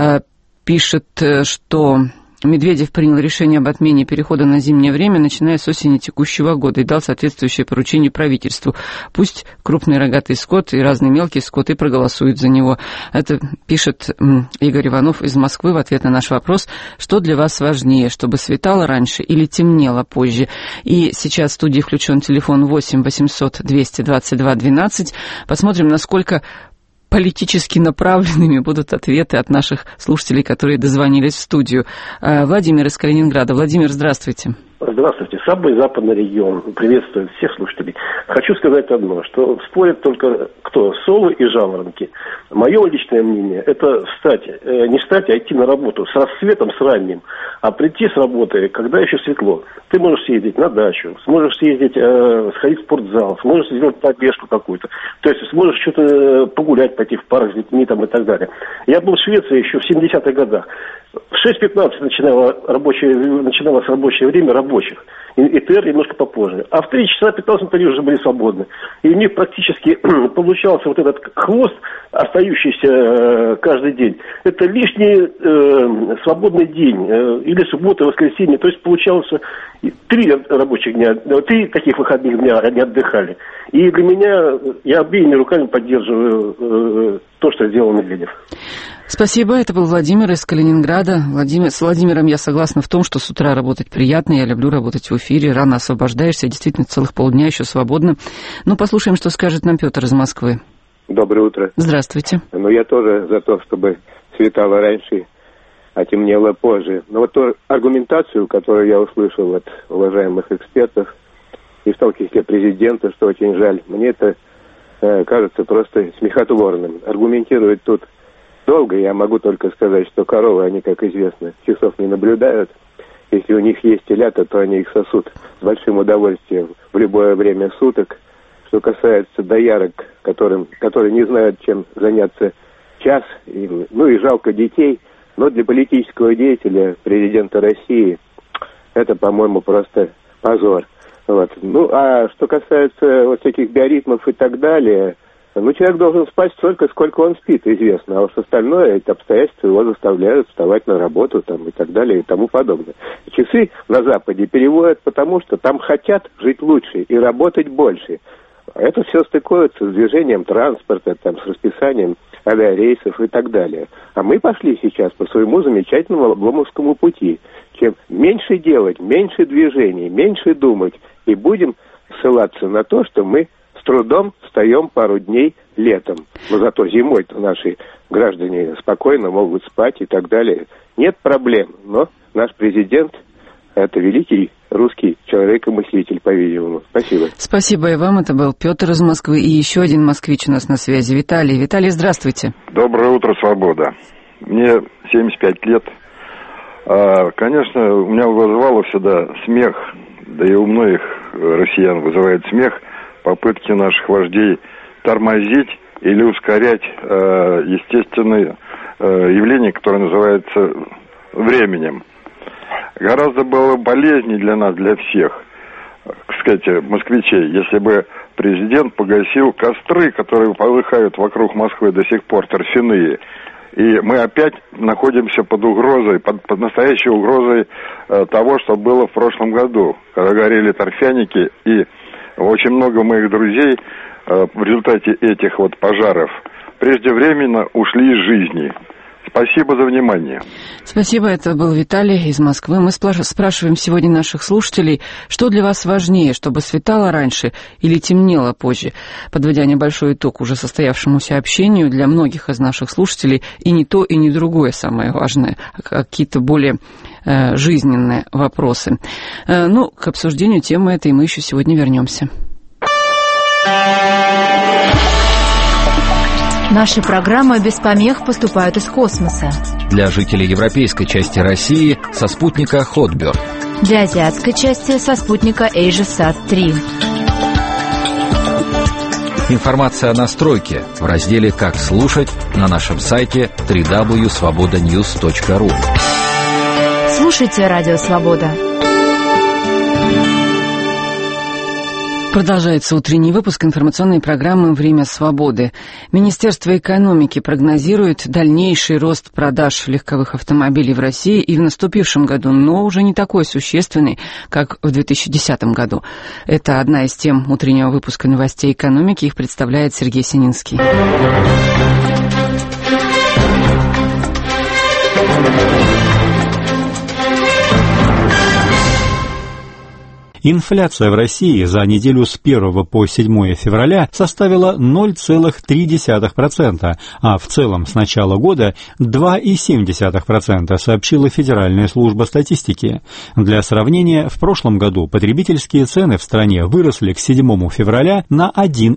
пишет, что Медведев принял решение об отмене перехода на зимнее время, начиная с осени текущего года, и дал соответствующее поручение правительству. Пусть крупный рогатый скот и разный мелкий скот и проголосуют за него. Это пишет Игорь Иванов из Москвы в ответ на наш вопрос, что для вас важнее, чтобы светало раньше или темнело позже. И сейчас в студии включен телефон 8 800 222 12. Посмотрим, насколько политически направленными будут ответы от наших слушателей, которые дозвонились в студию. Владимир из Калининграда. Владимир, здравствуйте. Здравствуйте. Самый западный регион. Приветствую всех слушателей. Хочу сказать одно, что спорят только кто? Совы и жаворонки. Мое личное мнение, это встать, не встать, а идти на работу с рассветом, с ранним, а прийти с работы, когда еще светло. Ты можешь съездить на дачу, сможешь съездить, сходить в спортзал, сможешь сделать пробежку какую-то. То есть сможешь что-то погулять, пойти в парк с детьми там, и так далее. Я был в Швеции еще в 70-х годах. В 6:15 начиналось рабочее время рабочих. И ТР немножко попозже. А в 3 часа 15 минут они уже были свободны. И у них практически получался вот этот хвост, остающийся каждый день. Это лишний свободный день. Или суббота, воскресенье. То есть получалось 3 рабочих дня, 3 таких выходных дня они отдыхали. И для меня, я обеими руками поддерживаю то, что сделал Медведев. Спасибо. Это был Владимир из Калининграда. С Владимиром я согласна в том, что с утра работать приятно. Я люблю работать в эфире. Рано освобождаешься. Действительно, целых полдня еще свободно. Ну, послушаем, что скажет нам Петр из Москвы. Доброе утро. Здравствуйте. Ну, я тоже за то, чтобы светало раньше, а темнело позже. Но вот ту аргументацию, которую я услышал от уважаемых экспертов, и в том числе президента, что очень жаль, мне это кажется просто смехотворным. Аргументировать тут долго, я могу только сказать, что коровы, они, как известно, часов не наблюдают. Если у них есть телята, то они их сосут с большим удовольствием в любое время суток. Что касается доярок, которые не знают, чем заняться час, и жалко детей, но для политического деятеля, президента России, это, по-моему, просто позор. Вот. Ну, а что касается вот всяких биоритмов и так далее, человек должен спать столько, сколько он спит, известно. А уж остальное, эти обстоятельства его заставляют вставать на работу там, и так далее, и тому подобное. Часы на Западе переводят, потому что там хотят жить лучше и работать больше. Это все стыкуется с движением транспорта, там, с расписанием авиарейсов и так далее. А мы пошли сейчас по своему замечательному Обломовскому пути. Чем меньше делать, меньше движений, меньше думать, и будем ссылаться на то, что мы с трудом встаем пару дней летом. Но зато зимой-то наши граждане спокойно могут спать и так далее. Нет проблем, но наш президент – это великий русский человек и мыслитель, по-видимому. Спасибо. Спасибо и вам. Это был Петр из Москвы. И еще один москвич у нас на связи. Виталий. Виталий, здравствуйте. Доброе утро, свобода. Мне 75 лет. Конечно, у меня вызывало всегда смех, да и у многих россиян вызывает смех, попытки наших вождей тормозить или ускорять естественное явление, которое называется временем. Гораздо было болезнее для нас, для всех, кстати, москвичей, если бы президент погасил костры, которые полыхают вокруг Москвы до сих пор, торфяные. И мы опять находимся под угрозой, под настоящей угрозой того, что было в прошлом году, когда горели торфяники, и очень много моих друзей в результате этих вот пожаров преждевременно ушли из жизни. Спасибо за внимание. Спасибо, это был Виталий из Москвы. Мы спрашиваем сегодня наших слушателей, что для вас важнее, чтобы светало раньше или темнело позже. Подводя небольшой итог уже состоявшемуся общению, для многих из наших слушателей и не то, и не другое самое важное, а какие-то более жизненные вопросы. К обсуждению темы этой мы еще сегодня вернемся. Наши программы без помех поступают из космоса. Для жителей европейской части России со спутника Hotbird. Для азиатской части со спутника AsiaSat-3. Информация о настройке в разделе «Как слушать» на нашем сайте www.svobodanews.ru. Слушайте Радио Свобода. Продолжается утренний выпуск информационной программы «Время свободы». Министерство экономики прогнозирует дальнейший рост продаж легковых автомобилей в России и в наступившем году, но уже не такой существенный, как в 2010 году. Это одна из тем утреннего выпуска новостей экономики. Их представляет Сергей Сининский. Инфляция в России за неделю с 1 по 7 февраля составила 0,3%, а в целом с начала года 2,7%, сообщила Федеральная служба статистики. Для сравнения, в прошлом году потребительские цены в стране выросли к 7 февраля на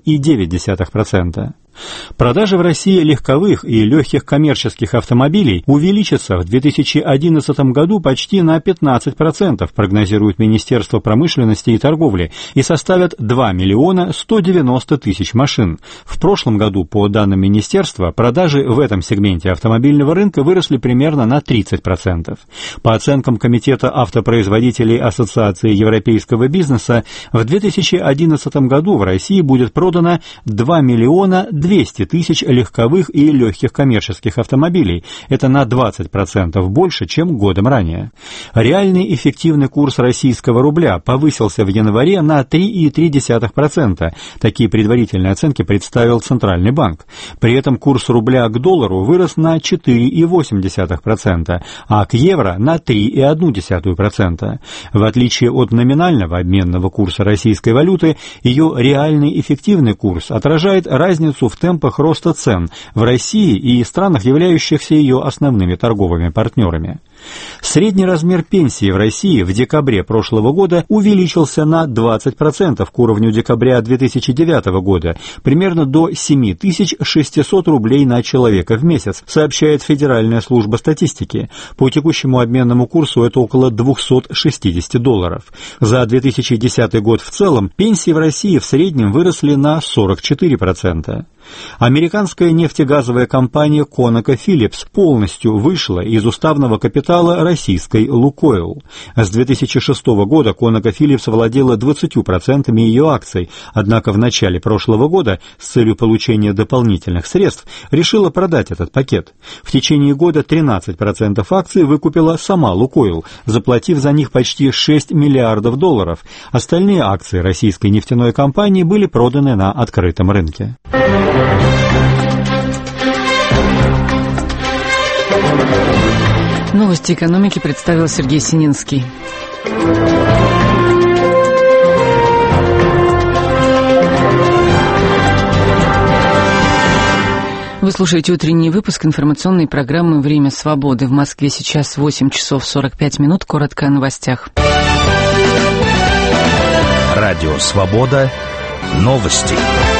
1,9%. Продажи в России легковых и легких коммерческих автомобилей увеличатся в 2011 году почти на 15%, прогнозирует Министерство промышленности и торговли, и составят 2 миллиона 190 тысяч машин. В прошлом году, по данным Министерства, продажи в этом сегменте автомобильного рынка выросли примерно на 30%. По оценкам Комитета автопроизводителей Ассоциации европейского бизнеса, в 2011 году в России будет продано 2 миллиона 200 тысяч легковых и легких коммерческих автомобилей. Это на 20% больше, чем годом ранее. Реальный эффективный курс российского рубля повысился в январе на 3,3%. Такие предварительные оценки представил Центральный банк. При этом курс рубля к доллару вырос на 4,8%, а к евро на 3,1%. В отличие от номинального обменного курса российской валюты, ее реальный эффективный курс отражает разницу в темпах роста цен в России и странах, являющихся ее основными торговыми партнерами. Средний размер пенсии в России в декабре прошлого года увеличился на 20% к уровню декабря 2009 года, примерно до 7600 рублей на человека в месяц, сообщает Федеральная служба статистики. По текущему обменному курсу это около $260. За 2010 год в целом пенсии в России в среднем выросли на 44%. Американская нефтегазовая компания ConocoPhillips полностью вышла из уставного капитала российской «Лукойл». С 2006 года ConocoPhillips владела 20% ее акций, однако в начале прошлого года с целью получения дополнительных средств решила продать этот пакет. В течение года 13% акций выкупила сама «Лукойл», заплатив за них почти $6 миллиардов. Остальные акции российской нефтяной компании были проданы на открытом рынке. Новости экономики представил Сергей Сининский. Вы слушаете утренний выпуск информационной программы «Время свободы». В Москве сейчас 8 часов 45 минут. Коротко о новостях. Радио «Свобода». Новости.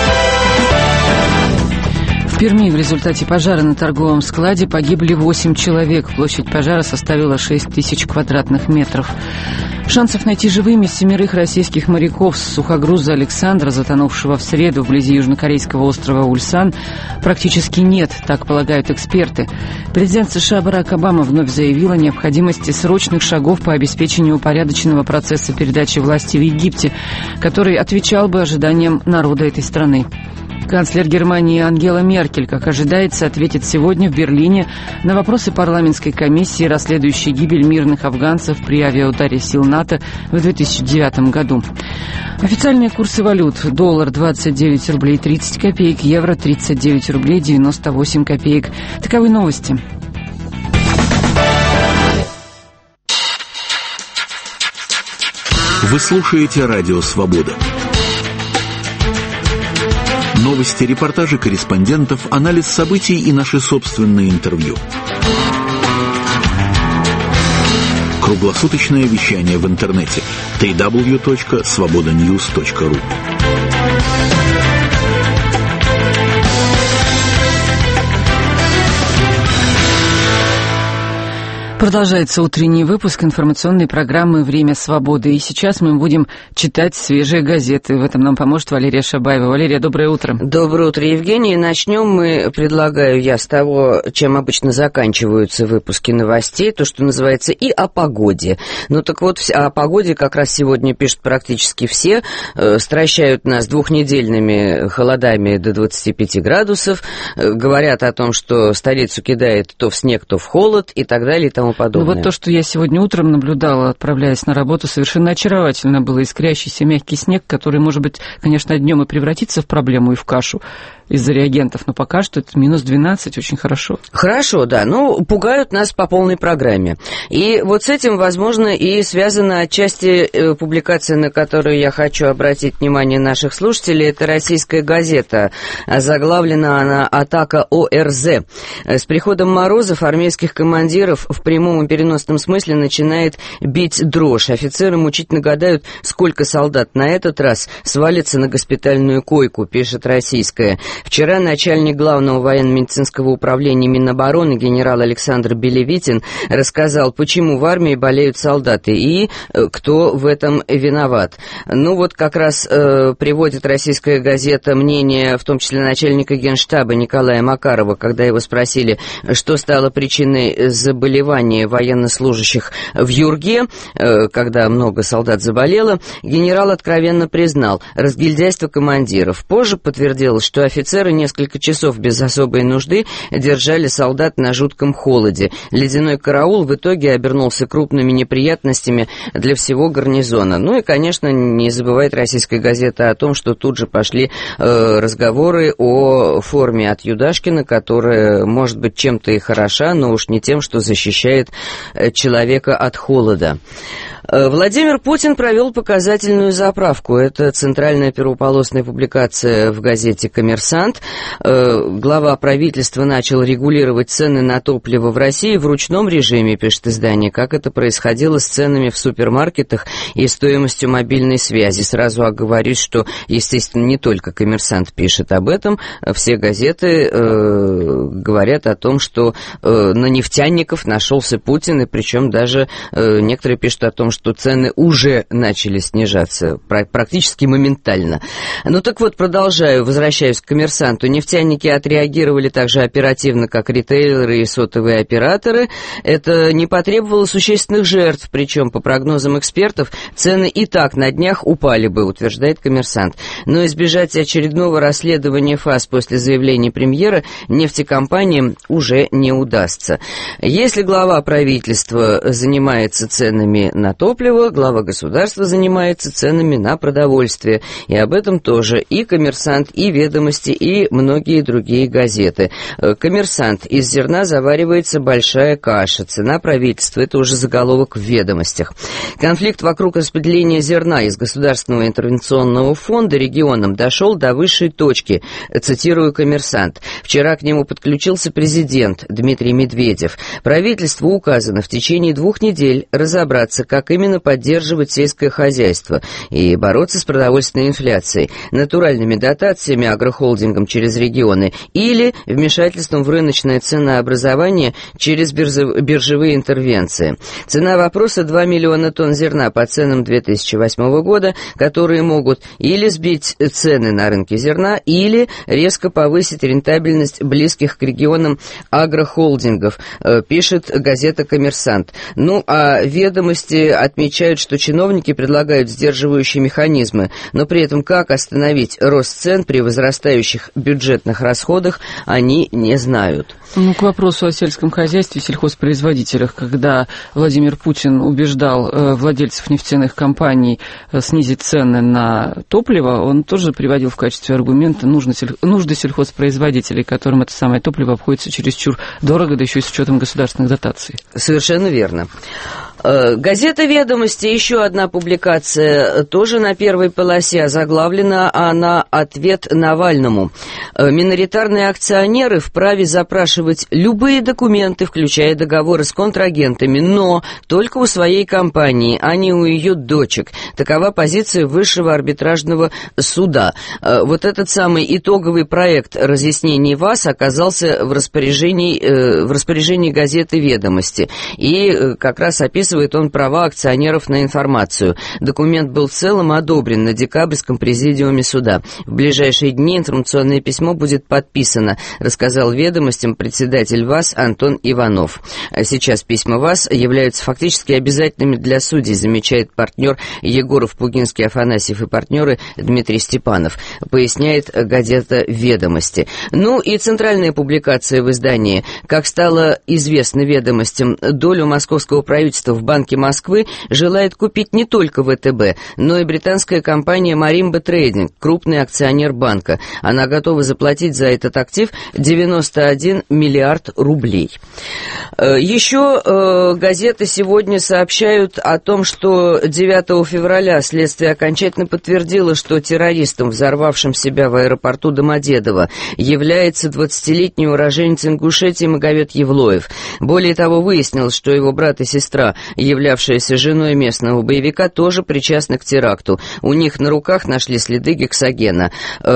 В Перми в результате пожара на торговом складе погибли 8 человек. Площадь пожара составила 6000 квадратных метров. Шансов найти живыми 7 российских моряков с сухогруза «Александра», затонувшего в среду вблизи южнокорейского острова Ульсан, практически нет, так полагают эксперты. Президент США Барак Обама вновь заявил о необходимости срочных шагов по обеспечению упорядоченного процесса передачи власти в Египте, который отвечал бы ожиданиям народа этой страны. Канцлер Германии Ангела Меркель, как ожидается, ответит сегодня в Берлине на вопросы парламентской комиссии, расследующей гибель мирных афганцев при авиаударе сил НАТО в 2009 году. Официальные курсы валют. Доллар 29 рублей 30 копеек, евро 39 рублей 98 копеек. Таковы новости. Вы слушаете Радио Свобода. Новости, репортажи корреспондентов, анализ событий и наши собственные интервью. Круглосуточное вещание в интернете www.svobodanews.ru. Продолжается утренний выпуск информационной программы «Время свободы». И сейчас мы будем читать свежие газеты. В этом нам поможет Валерия Шабаева. Валерия, доброе утро. Доброе утро, Евгений. Начнем мы, предлагаю я, с того, чем обычно заканчиваются выпуски новостей, то, что называется, и о погоде. Ну так вот, о погоде как раз сегодня пишут практически все. Стращают нас двухнедельными холодами до 25 градусов. Говорят о том, что столицу кидает то в снег, то в холод и так далее и тому подобное. Ну вот то, что я сегодня утром наблюдала, отправляясь на работу, совершенно очаровательно было. Искрящийся мягкий снег, который, может быть, конечно, днем и превратится в проблему и в кашу из-за реагентов, но пока что это минус 12, очень хорошо. Хорошо, да, ну, пугают нас по полной программе. И вот с этим, возможно, и связана отчасти публикация, на которую я хочу обратить внимание наших слушателей. Это «Российская газета». Заглавлена она «Атака ОРЗ». С приходом морозов армейских командиров в прямом и переносном смысле начинает бить дрожь. Офицеры мучительно гадают, сколько солдат на этот раз свалится на госпитальную койку, пишет «Российская». Вчера начальник главного военно-медицинского управления Минобороны генерал Александр Белевитин рассказал, почему в армии болеют солдаты и кто в этом виноват. Ну вот как раз приводит «Российская газета» мнение, в том числе начальника генштаба Николая Макарова, когда его спросили, что стало причиной заболевания военнослужащих в Юрге, когда много солдат заболело. Генерал откровенно признал разгильдяйство командиров. Позже подтвердилось, что офицеры несколько часов без особой нужды держали солдат на жутком холоде. Ледяной караул в итоге обернулся крупными неприятностями для всего гарнизона. Ну и, конечно, не забывает «Российская газета» о том, что тут же пошли разговоры о форме от Юдашкина, которая может быть чем-то и хороша, но уж не тем, что защищает человека от холода. Владимир Путин провел показательную заправку. Это центральная первополосная публикация в газете «Коммерсант». Глава правительства начал регулировать цены на топливо в России в ручном режиме, пишет издание, как это происходило с ценами в супермаркетах и стоимостью мобильной связи. Сразу оговорюсь, что, естественно, не только «Коммерсант» пишет об этом. Все газеты говорят о том, что на нефтяников нашелся Путин, и причем даже некоторые пишут о том, что цены уже начали снижаться практически моментально. Ну так вот, продолжаю, возвращаюсь к «Коммерсанту». Нефтяники отреагировали так же оперативно, как ритейлеры и сотовые операторы. Это не потребовало существенных жертв, причем, по прогнозам экспертов, цены и так на днях упали бы, утверждает «Коммерсант». Но избежать очередного расследования ФАС после заявления премьера нефтекомпаниям уже не удастся. Если глава правительства занимается ценами на топливо, глава государства занимается ценами на продовольствие. И об этом тоже и «Коммерсант», и «Ведомости», и многие другие газеты. «Коммерсант». Из зерна заваривается большая каша. Цена правительства. Это уже заголовок в «Ведомостях». Конфликт вокруг распределения зерна из Государственного интервенционного фонда регионам дошел до высшей точки. Цитирую «Коммерсант». Вчера к нему подключился президент Дмитрий Медведев. Правительству указано в течение 2 недель разобраться, как именно поддерживать сельское хозяйство и бороться с продовольственной инфляцией, натуральными дотациями агрохолдингам через регионы или вмешательством в рыночное ценообразование через биржевые интервенции. Цена вопроса — 2 миллиона тонн зерна по ценам 2008 года, которые могут или сбить цены на рынке зерна, или резко повысить рентабельность близких к регионам агрохолдингов, пишет газета «Коммерсант». Ну, а «Ведомости» отмечают, что чиновники предлагают сдерживающие механизмы, но при этом как остановить рост цен при возрастающих бюджетных расходах они не знают. Ну, к вопросу о сельском хозяйстве и сельхозпроизводителях, когда Владимир Путин убеждал владельцев нефтяных компаний снизить цены на топливо, он тоже приводил в качестве аргумента нужды сельхозпроизводителей, которым это самое топливо обходится чересчур дорого, да еще и с учетом государственных дотаций. Совершенно верно. Газета «Ведомости», еще одна публикация, тоже на первой полосе, заглавлена она «Ответ Навальному». Миноритарные акционеры вправе запрашивать запрашивать любые документы, включая договоры с контрагентами, но только у своей компании, а не у ее дочек. Такова позиция Высшего арбитражного суда. Вот этот самый итоговый проект разъяснений ВАС оказался в распоряжении газеты «Ведомости». И как раз описывает он права акционеров на информацию. Документ был в целом одобрен на декабрьском президиуме суда. В ближайшие дни информационное письмо будет подписано, рассказал «Ведомостям» председатель ВАС Антон Иванов. Сейчас письма ВАС являются фактически обязательными для судей, замечает партнер Егоров, Пугинский, Афанасьев и партнеры Дмитрий Степанов, поясняет газета «Ведомости». Ну и центральная публикация в издании. Как стало известно «Ведомостям», долю московского правительства в Банке Москвы желает купить не только ВТБ, но и британская компания Marimba Trading, крупный акционер банка. Она готова заплатить за этот актив 91 миллиард рублей. Еще газеты сегодня сообщают о том, что 9 февраля следствие окончательно подтвердило, что террористом, взорвавшим себя в аэропорту Домодедово, является 20-летний уроженец Ингушетии Магомед Евлоев. Более того, выяснилось, что его брат и сестра, являвшиеся женой местного боевика, тоже причастны к теракту. У них на руках нашли следы гексогена.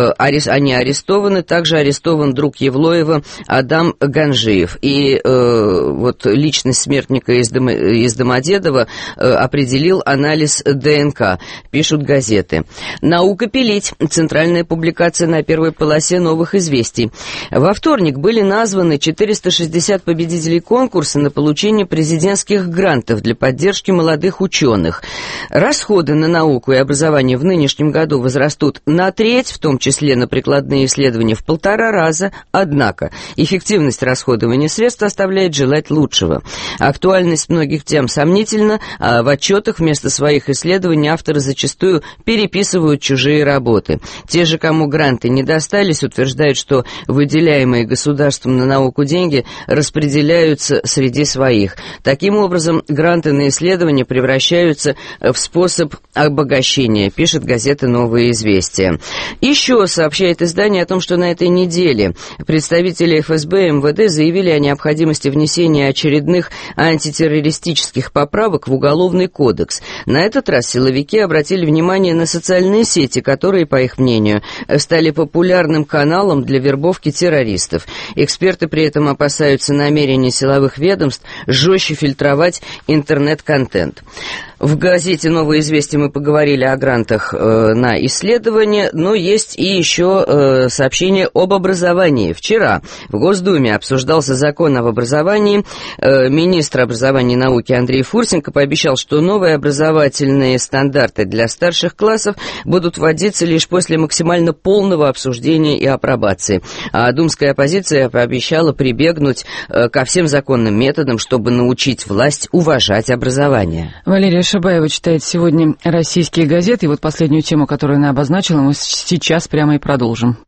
Они арестованы. Также арестован друг Евлоева Адам Ганжиев. И вот личность смертника из Домодедова определил анализ ДНК, пишут газеты. «Наука пилить». Центральная публикация на первой полосе «Новых известий». Во вторник были названы 460 победителей конкурса на получение президентских грантов для поддержки молодых ученых. Расходы на науку и образование в нынешнем году возрастут на треть, в том числе на прикладные исследования в 1,5 раза. Однако эффективность расходования средств оставляет желать лучшего. Актуальность многих тем сомнительна, а в отчетах вместо своих исследований авторы зачастую переписывают чужие работы. Те же, кому гранты не достались, утверждают, что выделяемые государством на науку деньги распределяются среди своих. Таким образом, гранты на исследования превращаются в способ обогащения, пишет газета «Новые известия». Еще сообщает издание о том, что на этой неделе представители ФСБ и МВД заявили о необходимости внесения очередных антитеррористических поправок в Уголовный кодекс. На этот раз силовики обратили внимание на социальные сети, которые, по их мнению, стали популярным каналом для вербовки террористов. Эксперты при этом опасаются намерений силовых ведомств жестче фильтровать интернет-контент. В газете «Новые известия» мы поговорили о грантах на исследования, но есть и еще сообщение об образовании. Вчера в Госдуме обсуждался закон об образовании. Министр образования и науки Андрей Фурсенко пообещал, что новые образовательные стандарты для старших классов будут вводиться лишь после максимально полного обсуждения и апробации. А думская оппозиция пообещала прибегнуть ко всем законным методам, чтобы научить власть уважать образование. Валерия Шабаева читает сегодня российские газеты. И вот последнюю тему, которую она обозначила, мы сейчас прямо и продолжим.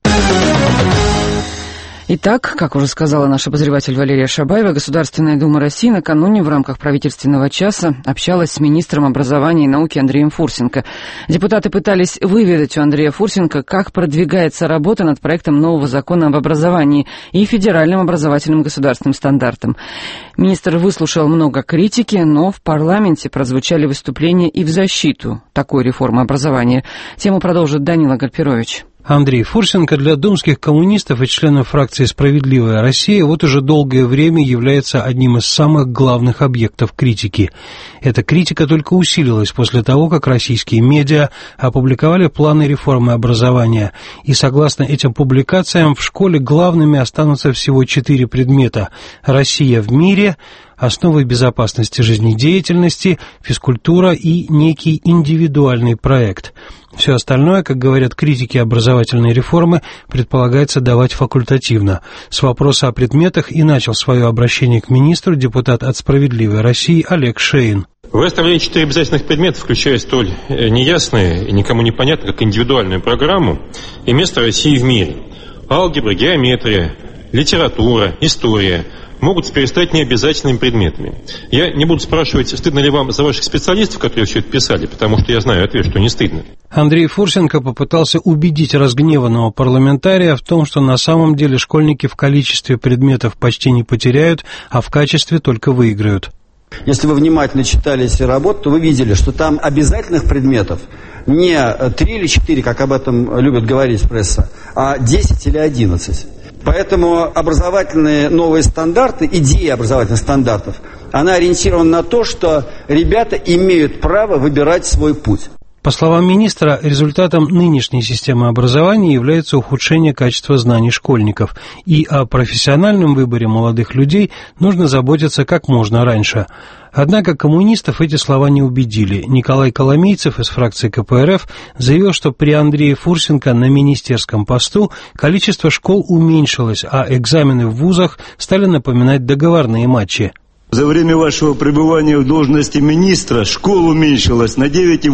Итак, как уже сказала наш обозреватель Валерия Шабаева, Государственная Дума России накануне в рамках правительственного часа общалась с министром образования и науки Андреем Фурсенко. Депутаты пытались выведать у Андрея Фурсенко, как продвигается работа над проектом нового закона об образовании и федеральным образовательным государственным стандартам. Министр выслушал много критики, но в парламенте прозвучали выступления и в защиту такой реформы образования. Тему продолжит Данила Гальперович. Андрей Фурсенко для думских коммунистов и членов фракции «Справедливая Россия» вот уже долгое время является одним из самых главных объектов критики. Эта критика только усилилась после того, как российские медиа опубликовали планы реформы образования. И согласно этим публикациям, в школе главными останутся всего 4 предмета: «Россия в мире», «Основы безопасности жизнедеятельности», «Физкультура» и некий индивидуальный проект. Все остальное, как говорят критики образовательной реформы, предполагается давать факультативно. С вопроса о предметах и начал свое обращение к министру депутат от «Справедливой России» Олег Шейн. Вы оставляли 4 обязательных предмета, включая столь неясные и никому не понятно, как индивидуальную программу и место России в мире. Алгебра, геометрия, литература, история могут перестать необязательными предметами. Я не буду спрашивать, стыдно ли вам за ваших специалистов, которые все это писали, потому что я знаю ответ, что не стыдно. Андрей Фурсенко попытался убедить разгневанного парламентария в том, что на самом деле школьники в количестве предметов почти не потеряют, а в качестве только выиграют. Если вы внимательно читали эти работы, то вы видели, что там обязательных предметов не 3 или 4, как об этом любят говорить пресса, а 10 или 11. Поэтому образовательные новые стандарты, идея образовательных стандартов, она ориентирована на то, что ребята имеют право выбирать свой путь. По словам министра, результатом нынешней системы образования является ухудшение качества знаний школьников, и о профессиональном выборе молодых людей нужно заботиться как можно раньше. Однако коммунистов эти слова не убедили. Николай Коломейцев из фракции КПРФ заявил, что при Андрее Фурсенко на министерском посту количество школ уменьшилось, а экзамены в вузах стали напоминать договорные матчи. За время вашего пребывания в должности министра школ уменьшилось на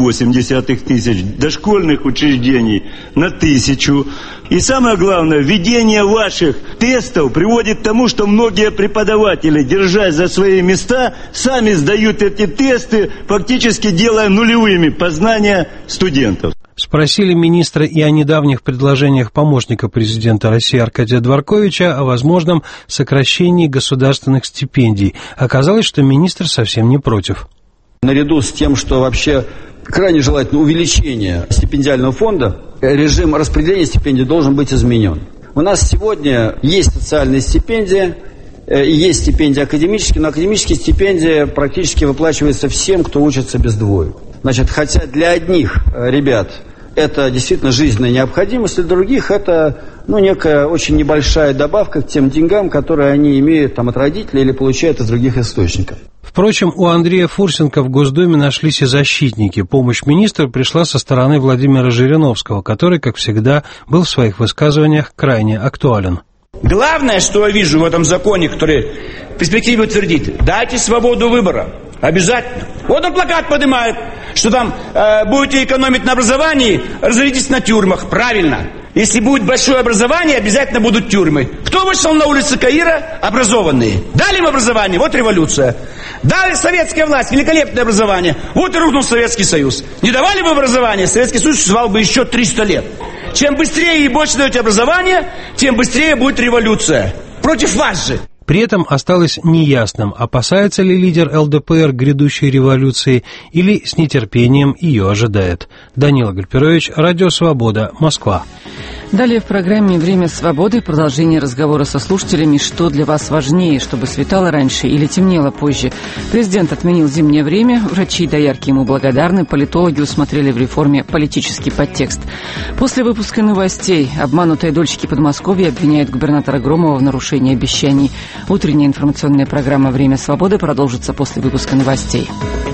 9,8 тысяч, дошкольных учреждений на 1000. И самое главное, введение ваших тестов приводит к тому, что многие преподаватели, держась за свои места, сами сдают эти тесты, фактически делая нулевыми познания студентов. Спросили министра и о недавних предложениях помощника президента России Аркадия Дворковича о возможном сокращении государственных стипендий. Оказалось, что министр совсем не против. Наряду с тем, что вообще крайне желательно увеличение стипендиального фонда, режим распределения стипендий должен быть изменен. У нас сегодня есть социальные стипендии, есть стипендии академические, но академические стипендии практически выплачиваются всем, кто учится без двоек. Значит, хотя для одних ребят это действительно жизненная необходимость, для других это некая очень небольшая добавка к тем деньгам, которые они имеют там, от родителей или получают из других источников. Впрочем, у Андрея Фурсенко в Госдуме нашлись и защитники. Помощь министру пришла со стороны Владимира Жириновского, который, как всегда, был в своих высказываниях крайне актуален. Главное, что я вижу в этом законе, который в перспективе утвердит, дайте свободу выбора. Обязательно. Вот он плакат поднимает, что там будете экономить на образовании, разоритесь на тюрьмах. Правильно. Если будет большое образование, обязательно будут тюрьмы. Кто вышел на улицы Каира? Образованные. Дали им образование, вот революция. Дали советская власть, великолепное образование. Вот и рухнул Советский Союз. Не давали бы образование, Советский Союз существовал бы еще 300 лет. Чем быстрее и больше даете образование, тем быстрее будет революция. Против вас же. При этом осталось неясным, опасается ли лидер ЛДПР грядущей революции или с нетерпением ее ожидает. Данила Гальперович, Радио Свобода, Москва. Далее в программе «Время свободы» продолжение разговора со слушателями. Что для вас важнее, чтобы светало раньше или темнело позже? Президент отменил зимнее время, врачи и доярки ему благодарны, политологи усмотрели в реформе политический подтекст. После выпуска новостей обманутые дольщики Подмосковья обвиняют губернатора Громова в нарушении обещаний. Утренняя информационная программа «Время свободы» продолжится после выпуска новостей.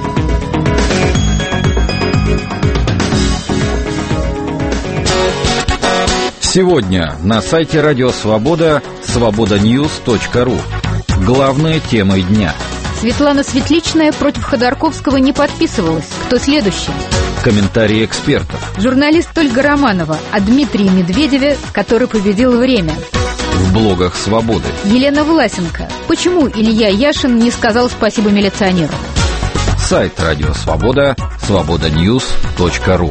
Сегодня на сайте Радио Свобода свободаньюз.ру. Главные темы дня. Светлана Светличная против Ходорковского не подписывалась. Кто следующий? Комментарии экспертов. Журналист Ольга Романова о Дмитрии Медведеве, который победил время. В блогах Свободы. Елена Власенко. Почему Илья Яшин не сказал спасибо милиционеру? Сайт Радио Свобода свободаньюз.ру.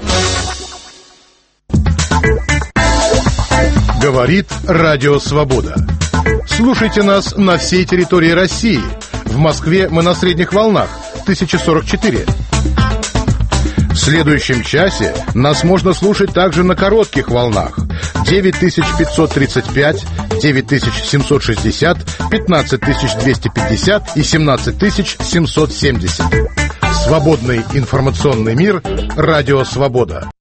Говорит Радио Свобода. Слушайте нас на всей территории России. В Москве мы на средних волнах 1044. В следующем часе нас можно слушать также на коротких волнах 9535, 9760, 15250 и 17770. Свободный информационный мир. Радио Свобода.